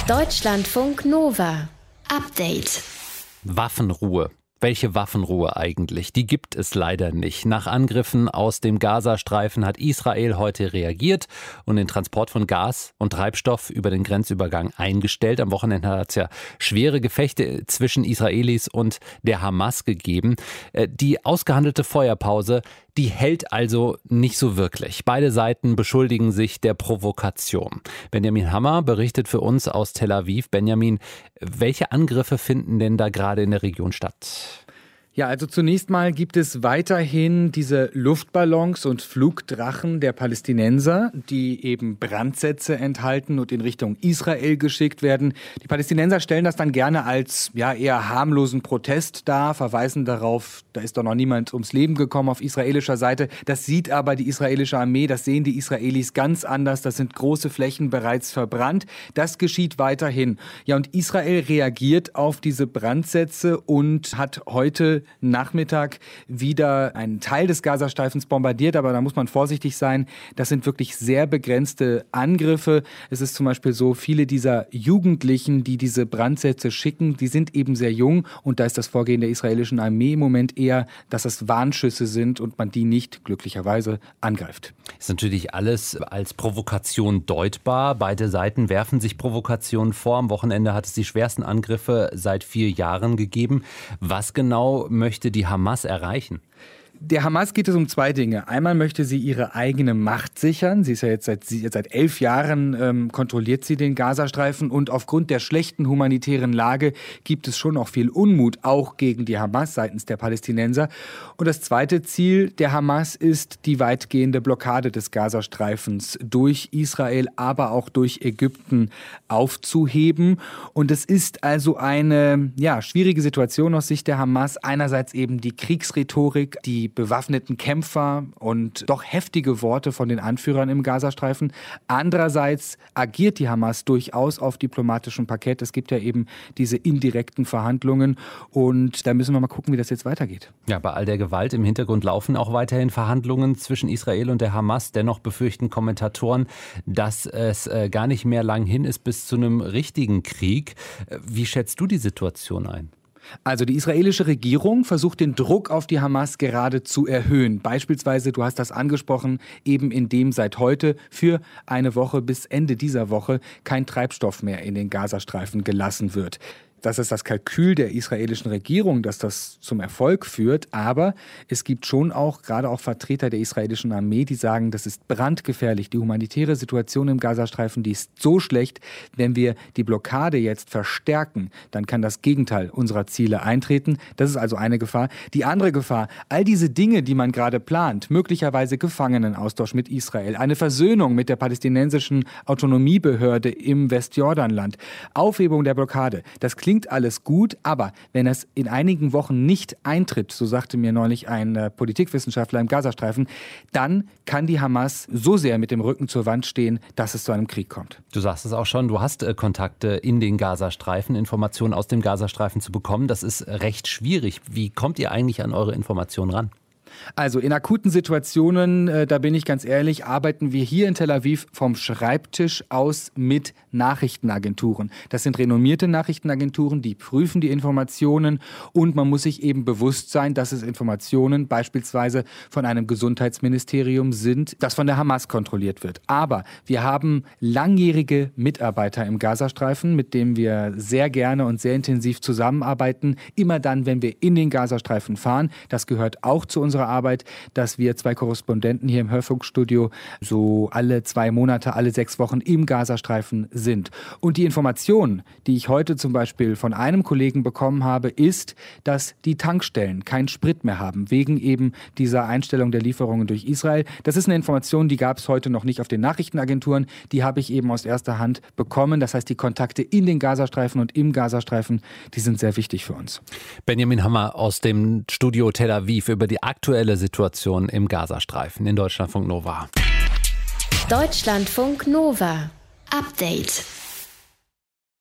Deutschlandfunk Nova. Update. Waffenruhe. Welche Waffenruhe eigentlich? Die gibt es leider nicht. Nach Angriffen aus dem Gazastreifen hat Israel heute reagiert und den Transport von Gas und Treibstoff über den Grenzübergang eingestellt. Am Wochenende hat es ja schwere Gefechte zwischen Israelis und der Hamas gegeben. Die ausgehandelte Feuerpause, die hält also nicht so wirklich. Beide Seiten beschuldigen sich der Provokation. Benjamin Hammer berichtet für uns aus Tel Aviv. Benjamin, welche Angriffe finden denn da gerade in der Region statt? Ja, also zunächst mal gibt es weiterhin diese Luftballons und Flugdrachen der Palästinenser, die eben Brandsätze enthalten und in Richtung Israel geschickt werden. Die Palästinenser stellen das dann gerne als eher harmlosen Protest dar, verweisen darauf, da ist doch noch niemand ums Leben gekommen auf israelischer Seite. Das sieht aber die israelische Armee, das sehen die Israelis ganz anders. Das sind große Flächen bereits verbrannt. Das geschieht weiterhin. Ja, und Israel reagiert auf diese Brandsätze und hat heute Nachmittag wieder einen Teil des Gazastreifens bombardiert, aber da muss man vorsichtig sein. Das sind wirklich sehr begrenzte Angriffe. Es ist zum Beispiel so, viele dieser Jugendlichen, die diese Brandsätze schicken, die sind eben sehr jung und da ist das Vorgehen der israelischen Armee im Moment eher, dass es Warnschüsse sind und man die nicht glücklicherweise angreift. Ist natürlich alles als Provokation deutbar. Beide Seiten werfen sich Provokationen vor. Am Wochenende hat es die schwersten Angriffe seit 4 Jahren gegeben. Was genau möchte die Hamas erreichen? Der Hamas geht es um 2 Dinge. Einmal möchte sie ihre eigene Macht sichern. Sie ist ja jetzt seit 11 Jahren kontrolliert sie den Gazastreifen. Und aufgrund der schlechten humanitären Lage gibt es schon auch viel Unmut, auch gegen die Hamas seitens der Palästinenser. Und das zweite Ziel der Hamas ist die weitgehende Blockade des Gazastreifens durch Israel, aber auch durch Ägypten aufzuheben. Und es ist also eine schwierige Situation aus Sicht der Hamas. Einerseits eben die Kriegsrhetorik, die bewaffneten Kämpfer und doch heftige Worte von den Anführern im Gazastreifen. Andererseits agiert die Hamas durchaus auf diplomatischem Parkett. Es gibt ja eben diese indirekten Verhandlungen und da müssen wir mal gucken, wie das jetzt weitergeht. Ja, bei all der Gewalt im Hintergrund laufen auch weiterhin Verhandlungen zwischen Israel und der Hamas. Dennoch befürchten Kommentatoren, dass es gar nicht mehr lang hin ist bis zu einem richtigen Krieg. Wie schätzt du die Situation ein? Also die israelische Regierung versucht den Druck auf die Hamas gerade zu erhöhen. Beispielsweise, du hast das angesprochen, eben indem seit heute für eine Woche bis Ende dieser Woche kein Treibstoff mehr in den Gazastreifen gelassen wird. Das ist das Kalkül der israelischen Regierung, dass das zum Erfolg führt. Aber es gibt schon auch, gerade auch Vertreter der israelischen Armee, die sagen, das ist brandgefährlich. Die humanitäre Situation im Gazastreifen, die ist so schlecht. Wenn wir die Blockade jetzt verstärken, dann kann das Gegenteil unserer Ziele eintreten. Das ist also eine Gefahr. Die andere Gefahr, all diese Dinge, die man gerade plant, möglicherweise Gefangenenaustausch mit Israel, eine Versöhnung mit der palästinensischen Autonomiebehörde im Westjordanland, Aufhebung der Blockade, das klingt alles gut, aber wenn es in einigen Wochen nicht eintritt, so sagte mir neulich ein Politikwissenschaftler im Gazastreifen, dann kann die Hamas so sehr mit dem Rücken zur Wand stehen, dass es zu einem Krieg kommt. Du sagst es auch schon, du hast Kontakte in den Gazastreifen, Informationen aus dem Gazastreifen zu bekommen. Das ist recht schwierig. Wie kommt ihr eigentlich an eure Informationen ran? Also in akuten Situationen, da bin ich ganz ehrlich, arbeiten wir hier in Tel Aviv vom Schreibtisch aus mit Nachrichtenagenturen. Das sind renommierte Nachrichtenagenturen, die prüfen die Informationen und man muss sich eben bewusst sein, dass es Informationen beispielsweise von einem Gesundheitsministerium sind, das von der Hamas kontrolliert wird. Aber wir haben langjährige Mitarbeiter im Gazastreifen, mit denen wir sehr gerne und sehr intensiv zusammenarbeiten. Immer dann, wenn wir in den Gazastreifen fahren. Das gehört auch zu unserer Arbeit, dass wir 2 Korrespondenten hier im Hörfunkstudio so alle 2 Monate, alle 6 Wochen im Gazastreifen sind. Und die Information, die ich heute zum Beispiel von einem Kollegen bekommen habe, ist, dass die Tankstellen keinen Sprit mehr haben, wegen eben dieser Einstellung der Lieferungen durch Israel. Das ist eine Information, die gab es heute noch nicht auf den Nachrichtenagenturen. Die habe ich eben aus erster Hand bekommen. Das heißt, die Kontakte in den Gazastreifen und im Gazastreifen, die sind sehr wichtig für uns. Benjamin Hammer aus dem Studio Tel Aviv über die aktuelle Situation im Gazastreifen in Deutschlandfunk Nova. Deutschlandfunk Nova. Update.